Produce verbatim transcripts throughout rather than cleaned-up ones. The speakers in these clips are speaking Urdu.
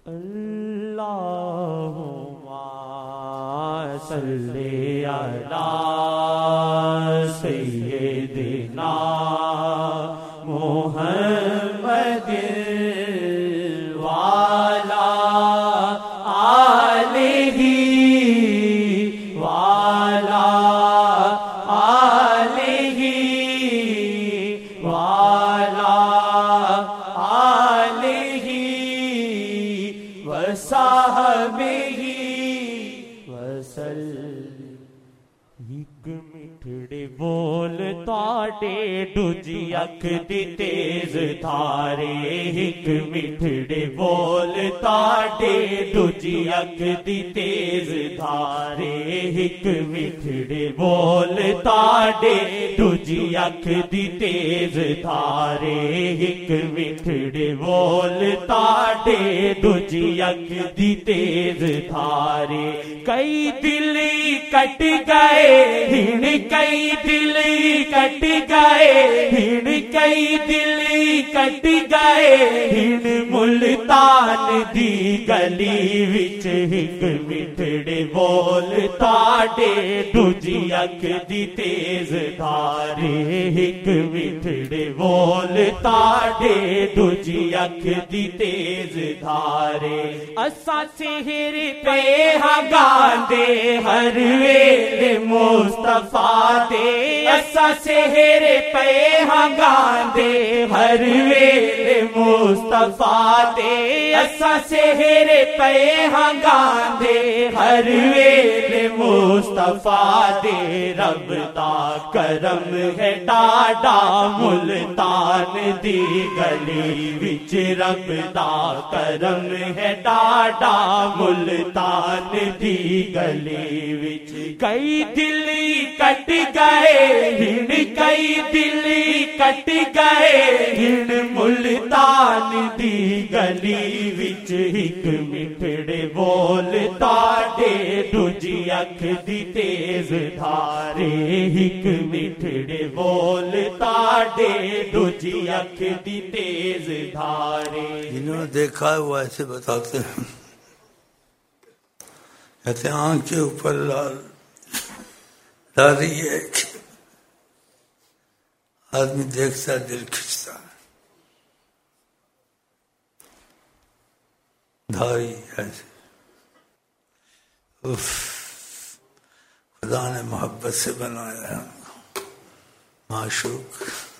اللہم صلی علی سیدنا محمد وعلی آلہ وعلی آلہ وعلی آلہ وصحبہ وسلم۔ ایک مٹھڑے بول تاڑے ڈوجی اکھ دی تیز دھارے، ایک مٹھڑے بول تاڑے ڈوجی اکھ دی تیز دھارے، ایک مٹھڑے بول تاڑے ڈوجی اکھ دی تیز دھارے، ایک مٹھڑے بول تاڑے ڈوجی اکھ دی تیز دھارے۔ کئی دل کٹ گئے ہن کئی دل کٹ گئے ہن کئی دل کٹ گئے ہن ملتان دی گلی وچ ایک مٹھڑے بول تاڑے ڈوجی اکھ دی تیز دھارے، ایک مٹھڑے بول تاڑے ڈوجی اکھ دی تیز دھارے۔ اساں سحر پہ ہاں گاندے ہر ویلے مصطفیٰ دے، اساں سحر پہ ہاں گاندے ہر ویلے مصطفیٰ دے، اساں سحر پہ ہاں گاندے ہر ویلے مصطفیٰ دے۔ رب دا کرم ہے ڈاڈا ملتان دی گلی وچ، رب دا کرم ہے ڈاڈا ملتان دی گلی وچ۔ کئی دل کٹ گئے ہن کئی دل کٹ گئے ہن ملتان دی گلی وچ، ایک مٹھڑے بول تاڑے ڈوجی اکھ دی تیز دھارے، ایک مٹھڑے بول تاڑے ڈوجی اکھ دی تیز دھارے۔ جنہوں نے دیکھا ہے وہ ایسے بتاتے ہیں، کہتے ہیں آنکھ کے اوپر لال داری ہے کہ آدمی دیکھتا ہے دل کھچتا ہے، دھاری ایسے۔ اف خدا نے محبت سے بنایا ہے ہم کو، معشوق۔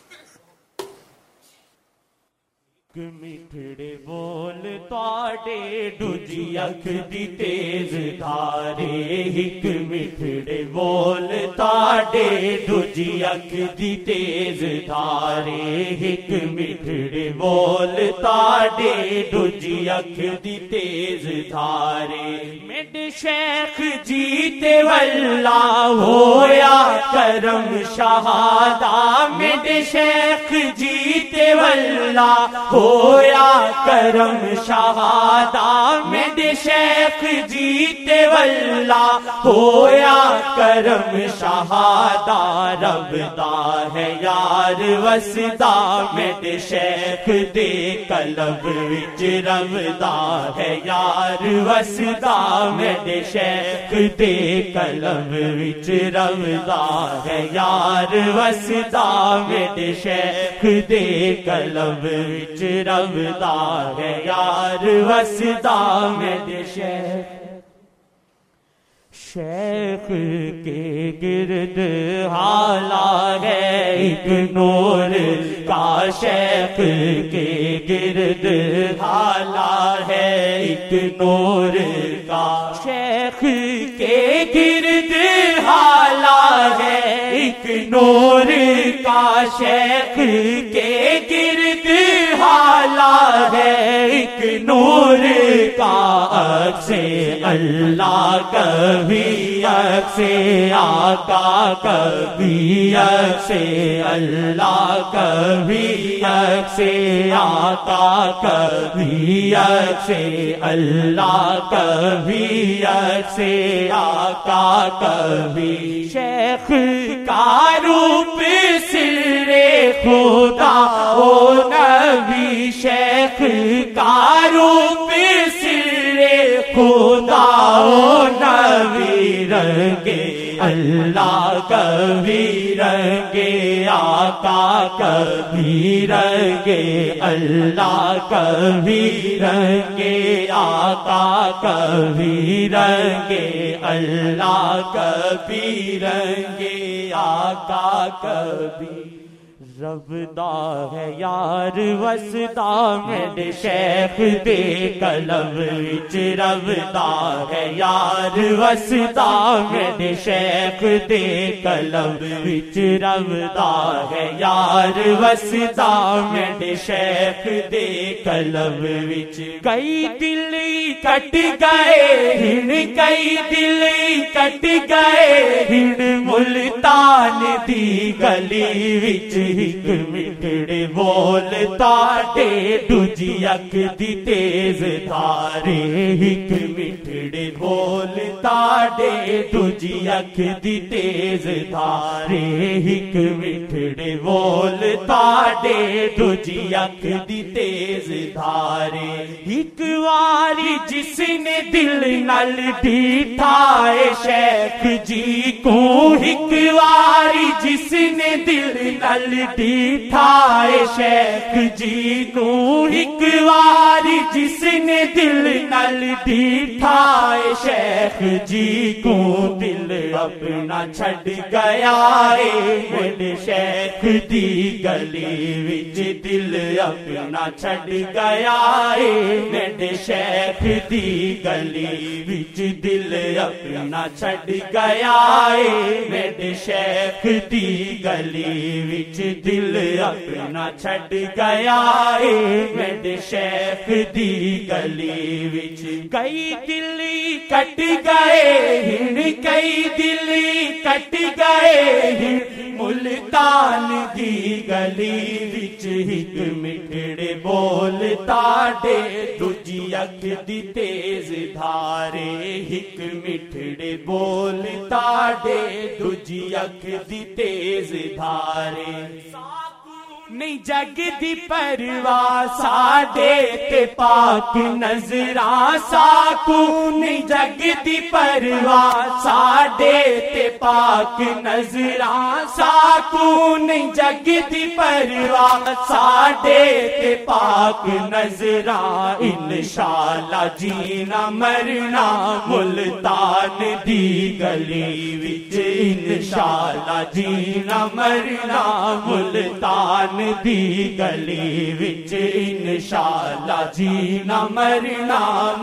مٹھڑے بول تاڑے ڈوجی اکھ دی تیز دھارے، ایک مٹھڑے بول تاڑے ڈوجی اکھ دی تیز دھارے، ایک مٹھڑے بول تاڑے ڈوجی اکھ دی تیز دھارے۔ مڈ شیخ جیتے واللہ ہویا کرم شہادہ، مڈ شیخ جیتے واللہ ہویا کرم شہادہ، مڈ شیخ جیتے واللہ ہویا کرم شہادہ۔ رب دا ہے یار وسدا مڈ شیخ دے قلب وچ، رب دا ہے یار وسدا مڈ شیخ دے قلب وچ، رب دا ہے یار وسدا مڈ شیخ دے قلب وچ، رب دا ہے یار وسدا مڈ شیخ۔ شیخ کے گرد حالا ہے ایک نور کا، شیخ کے گرد حالا ہے ایک نور کا، شیخ کے گرد حالا ہے ایک نور کا، شیخ کے گرد حالا ہے ایک نور کا۔ عکس اللہ کبھی عکس آقا کبھی عکس اللہ کبھی عکس آقا کبھی عکس اللہ کبھی عکس آقا کبھی۔ شیخ کا روپ سر خدا او نبی، شیخ کا روپ سر خدا و نبی رنگے اللہ کبھی رنگے آقا کبھی رنگے اللہ کبھی رنگے آقا کبھی رنگے اللہ کبھی رنگے آقا کبھی ربدا ہے یار وسدا میرے شیخ دے قلب وچ ربدا ہے یار وسدا میرے شیخ دے قلب وچ ربدا ہے یار وسدا میرے شیخ دے قلب وچ کئی دل کٹ گئے ہن کئی دل کٹ گئے ہن ملتان دی گلی وچ ایک مٹڑے بولتا ٹے دوجی اکھ دی تیز دھارے ایک مٹڑے بولتا ٹے دوجی اکھ دی تیز دھارے ایک مٹڑے بولتا ٹے دوجی اکھ دی تیز دھارے ایک واری جس نے دل نال ڈیٹھا اے شیخ جی کو ایک واری جس نے دل نال ڈیٹھا اے شیخ جی نو ایک واری جس نے دل نال ڈیٹھا اے شیخ جی کو دل اپنا چھڈ گیا اے میرے شیخ دی گلی وچ دل اپنا چھڈ گیا اے میرے شیخ دی گلی وچ دل اپنا چھڈ گیا اے میرے شیخ دی گلی وچ دل اپنا چھڈ گیا اے میرے شیخ دی گلی وچ کئی دل کٹ گئے ہن کئی دل کٹ گئے ہن ملتان دی گلی وچ ایک مٹڑے بولتا ڈے دوجی اکھ دی تیز دھارے ایک مٹڑے بولتا ڈے دوجی اکھ دی تیز دھارے نہیں جگ دی پرواہ ساڈے تے پاک نظراں ساکو نہیں جگ دی پرواہ ساڈے تے پاک نظراں ساکو نہیں جگ دی پرواہ ساڈے تے پاک نظراں انشاءاللہ جینا مرنا ملتان دی گلی وچ انشاءاللہ جینا مرنا ملتان دی گلی وچ انشاءاللہ جینا مرنا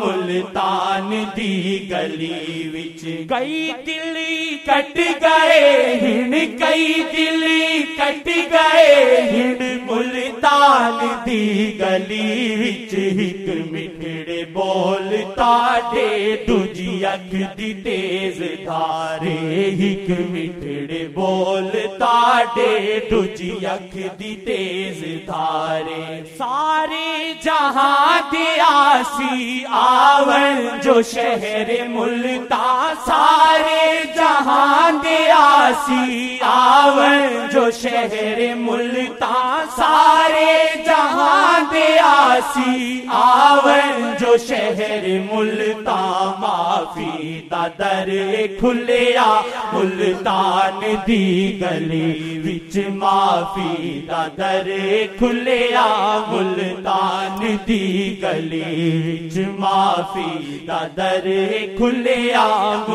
ملتان دی گلی وچ کئی دل کٹ گئے ہن کئی دل کٹ گئے ہن ملتان دی گلی وچ ایک مٹڑے بولتا ڈے دوجی اکھ دی تیز دھارے ایک مٹڑے بولتا ڈے دوجی اکھ دی تیز دھارے سارے جہاں دے آسی آون جو شہر ملتان سارے جہاں دے آسی آون جو شہر ملتان سارے جہاں دے آسی آون جو شہر ملتان معافی دا در کھلیا ملتان دی گلی وچ معافی دا در کھلیا ملتان دی گلی وچ معافی دا در کھلیا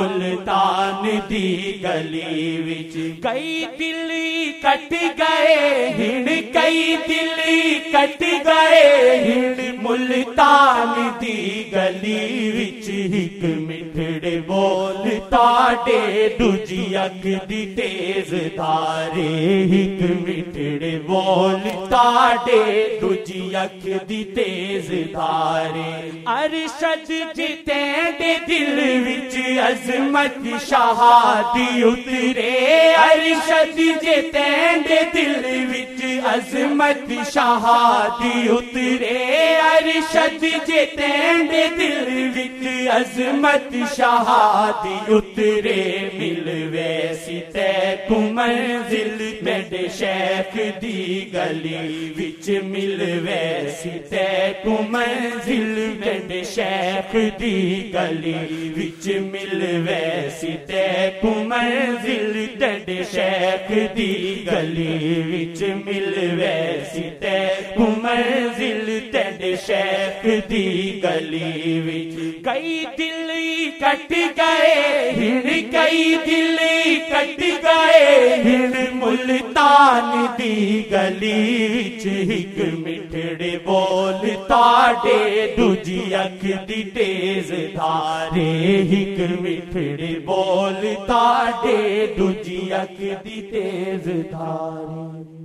ملتان دی گلی وچ کئی دل کٹ گئے ہن کئی دل کٹ گئے ہن ملتان دی گلی وچ ایک مٹڑے بولتا ڈے دوجی اکھ دی تیز دھارے ایک مٹڑے بولتا ڈے دوجی اکھ دی تیز دھارے ارشد جتیں دے دل وچ عظمت شہادی اترے ارشد جتیں دے دل وچ عظمت شہادی اترے ارشد جے تینڈے دل وچ عظمت شہادی اترے مل ویسی تے کو منزل میڈے شیخ دی گلی وچ مل ویسی تے کو منزل میڈے شیخ دی گلی وچ مل ویسی تے کو منزل تیڈے شیخ دی گلی وچ مل ویسی تے کو منزل تیڈے شیخ دی گلی وچ کئی دل کٹ گئے ہن کئی دل کٹ گئے ہن ملتان دی گلی وچ ہک مٹھڑے بول تاڑے دوجی اکھ دی تیز دھارے ہک مٹھڑے بول تاڑے دوجی اکھ دی تیز دھارے